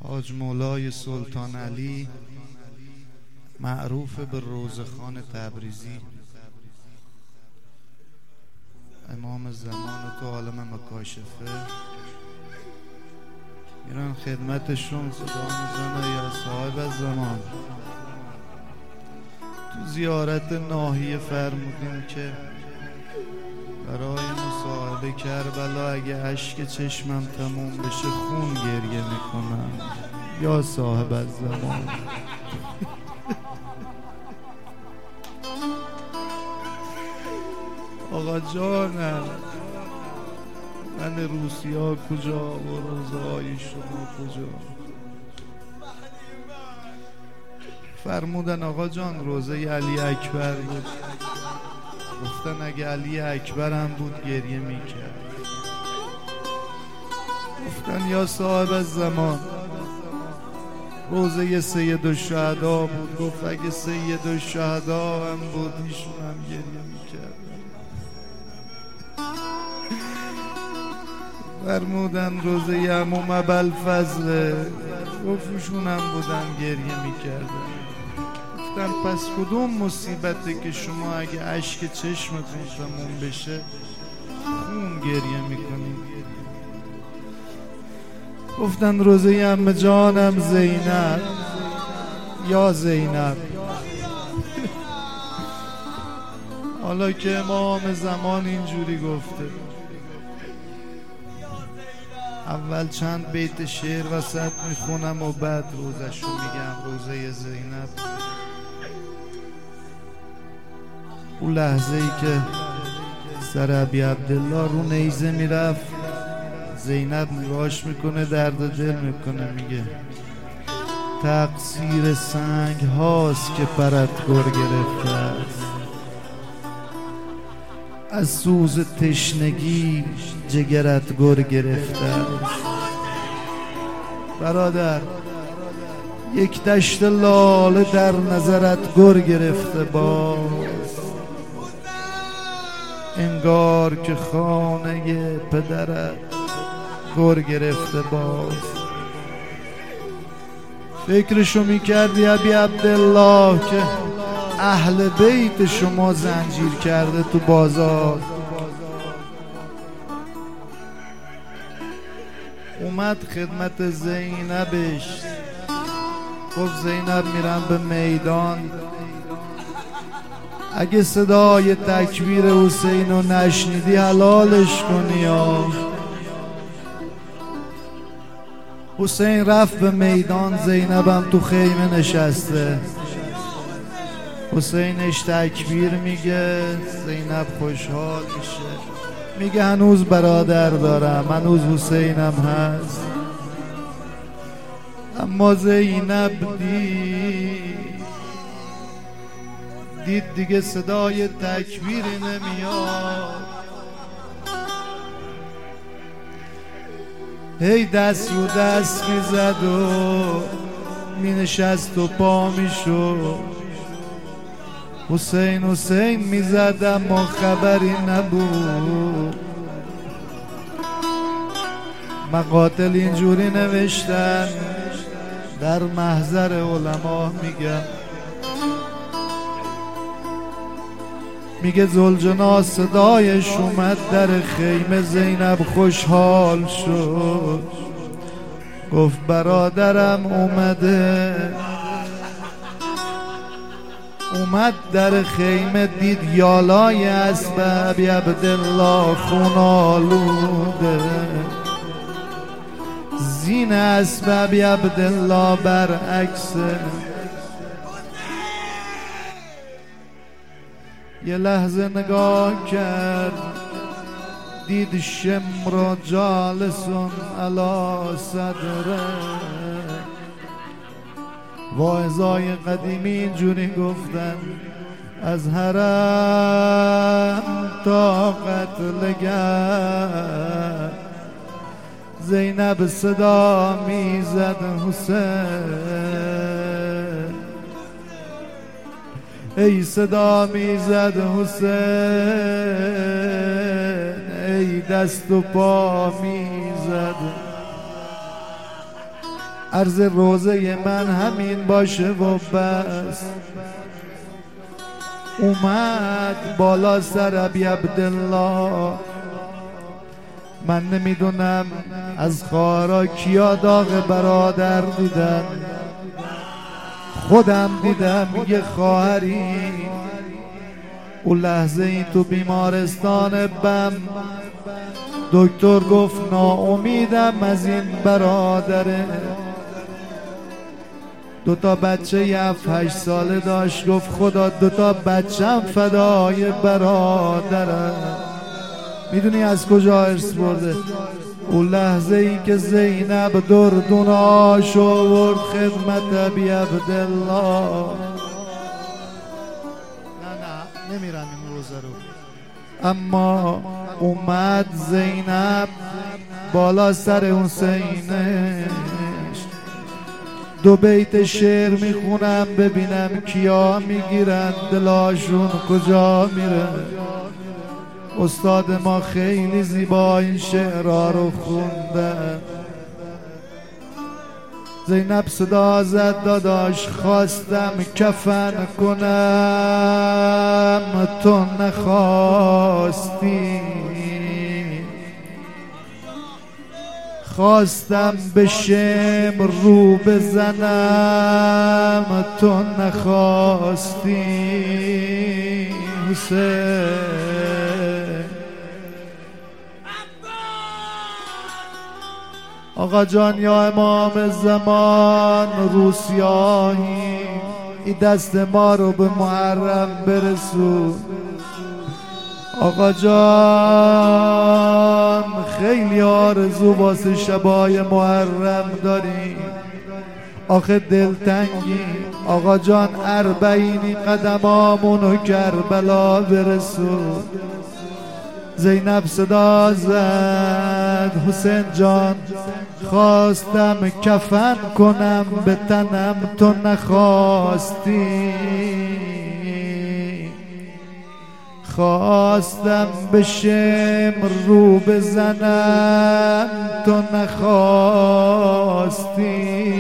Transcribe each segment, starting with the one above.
حاج مولای سلطان علی معروف به روزخان تبریزی، امام زمان تو عالم مکاشفه، میرن خدمتشون، صدا میزنه یا صاحب زمان. تو زیارت ناحیه فرمودیم که برای مصاحبه کربلا اگه اشک چشمم تموم بشه خون گریه میکنم یا صاحب زمان. آقا جانم، من روسیا کجا و روزهای شما کجا؟ فرمودن آقا جان روزه علی اکبر بود. گفتن اگه علی اکبر هم بود گریه میکرد. گفتن یا صاحب زمان روزه سید الشهدا بود. گفت اگه سید الشهدا هم بود ایشون هم گریه میکرد. فرمودن روزه عموم ابوالفضل، گفت ایشون هم بودن گریه میکردن. گفتن پس کدوم مصیبته که شما اگه اشک چشمتون تموم بشه خون گریه میکنید؟ گفتن روزه عمه جانم زینب یا زینب. حالا که امام زمان اینجوری گفته، اول چند بیت شعر وسط میخونم و بعد روزشو میگم. روزه زینب، اون لحظه ای که سر ابی عبدالله رو نیزه میرفت، زینب نگاش میکنه، درد دل میکنه، میگه تقصیر سنگ هاست که پرت گر گرفته است، از سوز تشنگی جگرت گر گرفته است. برادر یک دشت لاله در نظرت گر گرفته باز، انگار که خانه پدرت گر گرفته باز. فکرشو میکردی ابی عبدالله که اهل بیت شما زنجیر کرده تو بازار؟ اومد خدمت زینبش، گفت زینب میرم به میدان، اگه صدای تکبیر حسین رو نشنیدی حلالش کنی. حسین رفت به میدان، زینبم تو خیمه نشسته. حسینش تکبیر میگه، زینب خوشحال میشه، میگه هنوز برادر دارم، هنوز حسینم هست. اما زینب دید دیگه صدای تکبیر نمیاد، هی دست رو دست میزد و مینشست و پا میشد. حسین حسین میزد اما خبری نبود. مقاتل اینجوری نوشتن در محضر علما، میگه زلجنا صدایش اومد در خیمه، زینب خوشحال شد، گفت برادرم اومده. اومد در خیمه، دید یالای اسب ابی عبدالله خون آلوده، زین اسب ابی عبدالله برعکسه. یه لحظه نگاه کرد، دید شمر جالسون علی صدره. واعظای قدیمی اینجوری گفتن از حرم تا قتلگر. زینب صدا میزد حسین، ای صدا میزد حسین، ای دست و پا میزد. عرض روزه من همین باشه و بس. اومد بالا سر ابی عبدالله. من نمیدونم از خارا کیا داغ برادر دیدن، خودم دیدم یه خواهری اون لحظه ای تو بیمارستان بم دکتر گفت ناامیدم از این برادره. دوتا بچه 7-8 ساله داشت، گفت خدا دوتا بچم فدای برادرم. میدونی از کجا ارث برده؟ اون لحظه ای که زینب دردوناش آورد خدمت ابی عبدالله. نه نمیرم این روزه رو. اما اومد زینب بالا سر حسینش، 2 بیت شعر میخونم ببینم کیا میگیرن دلاشون کجا میره. استاد ما خیلی زیبا این شعرها رو خوندن. زینب صدا زد داداش خواستم کفن کنم تو نخواستی، خواستم به شمر رو بزنم تو نخواستی. حسین آقا جان یا امام زمان روسیاهی این دست ما رو به محرم برسون. آقا جان خیلی آرزو واسه شبای محرم داریم، آخه دلتنگی. آقا جان 40 قدمامونو کربلا برسون. زینب صدا زد حسین جان خواستم کفن کنم به تنم تو نخواستی، خواستم به شمر رو بزنم تو نخواستی.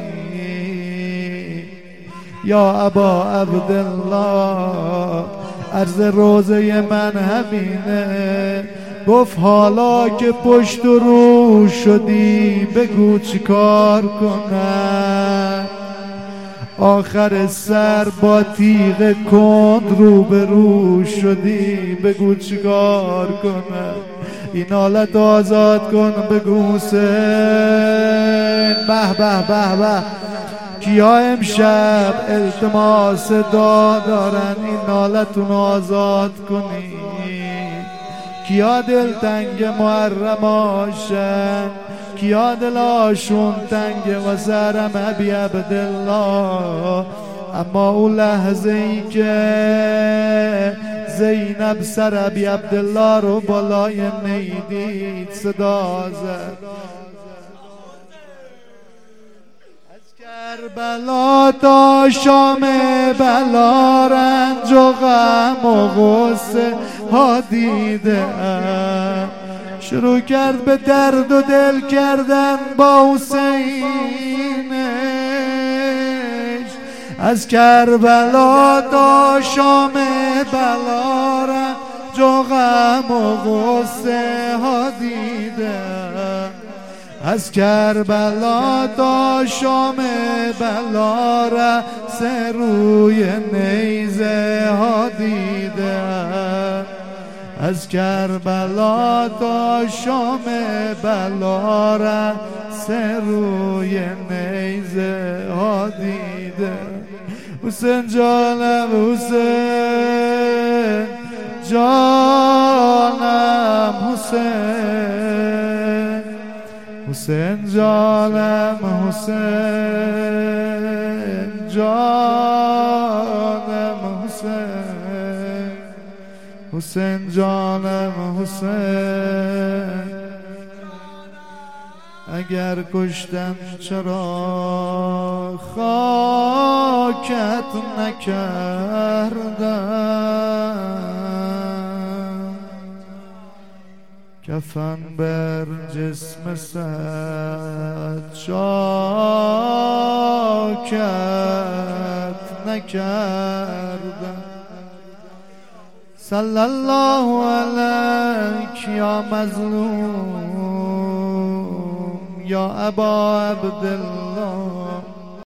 یا ابا عبدالله عرض روزه من همینه. گفت حالا که پشت و رو شدی بگو چی کار کنم. آخر سر با تیغ کند رو به رو شدی بگو چی کار کنم. این حالت آزاد کن بگو حسین. به به به به کیا امشب التماس دعا دارن این حالتون آزاد کنی؟ کیا دلتنگ محرم آشن؟ کیا دلاشون تنگ واسه حرم ابی عبدالله؟ اما اون لحظه ای که زینب سر ابی عبدالله رو بالای نیدید صدا زد کربلا تا شام بلا رنج و غم و غصه ها دیدم. شروع کرد به درد و دل کردن با حسینش. از کربلا تا شام بلا رنج و غم و غصه ها دیدم. از کربلا تا شام بلا رأس روی نیزه ها دیدم. از کربلا تا شام بلا رأس روی نیزه ها دیدم. حسین جانم حسین جانم حسین، حسین جانم حسین جانم حسین، حسین جانم حسین. اگر کشتم چرا خاکت نکردم؟ کفن بر جسم سجاد نکردم. صلی الله علیک یا مظلوم یا ابا عبدالله